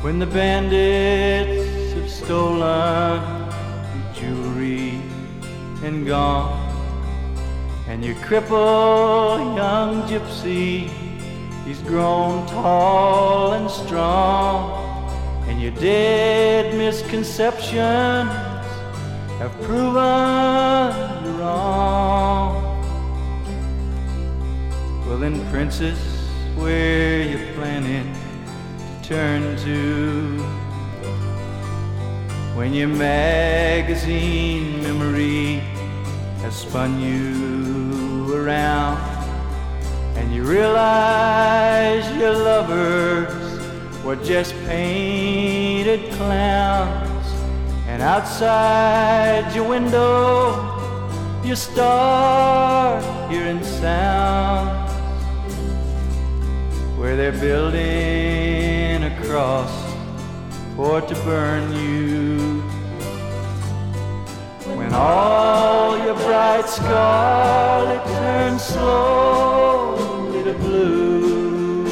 When the bandits have stolen your jewelry and gone, and your crippled young gypsy, he's grown tall and strong, and your dead misconceptions have proven you wrong. Well then, princess, where you planning to turn to when your magazine memory has spun you around, and you realize your lovers were just painted clowns, and outside your window you start hearing sounds where they're building a cross for to burn you. When all your bright scarlet turns slowly to blue,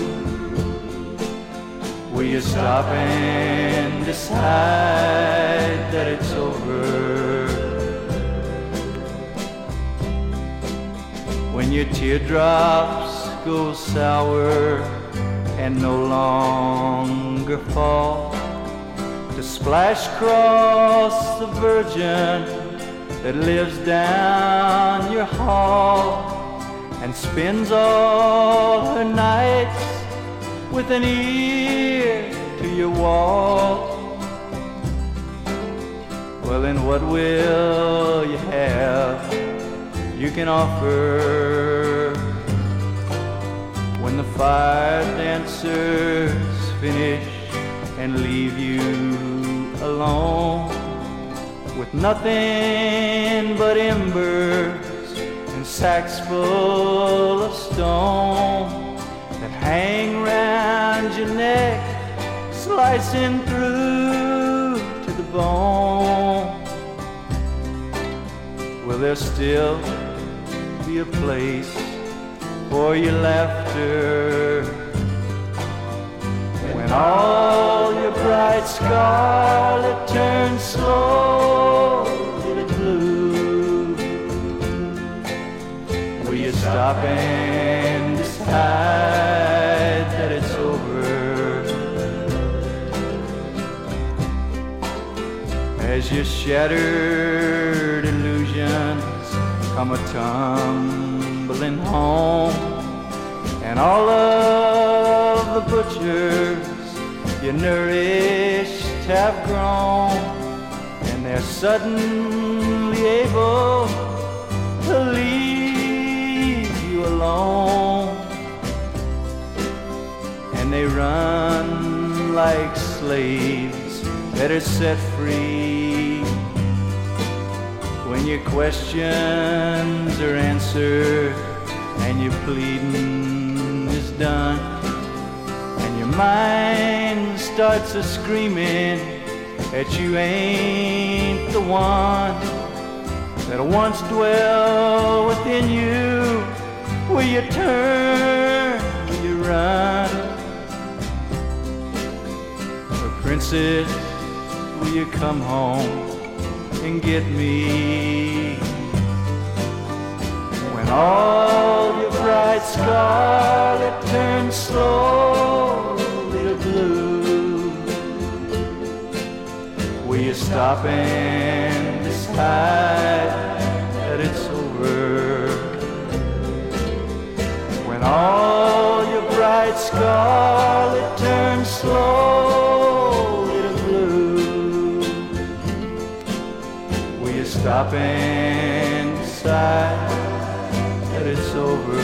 will you stop and decide that it's over? When your teardrops go sour and no longer fall to splash across the Virgin that lives down your hall and spends all her nights with an ear to your wall. Well then, what will you have you can offer when the fire dancers finish and leave you alone with nothing but embers and sacks full of stone that hang round your neck, slicing through to the bone? Will there still be a place for your laughter when all your bright scarlet turns slowly to blue? Will you stop and decide that it's over as your shattered illusions come a-tumbling home, and all of the butchers you nourished have grown, and they're suddenly able to leave you alone, and they run like slaves that are set free when your questions are answered and your pleading is done, and your mind starts a-screaming that you ain't the one that once dwelled within you. Will you turn, will you run? Or princess, will you come home and get me when all your bright scarlet turns slowly to blue? Will you stop and decide that it's over when all your bright scarlet turns slowly to blue? Will you stop and decide that it's over?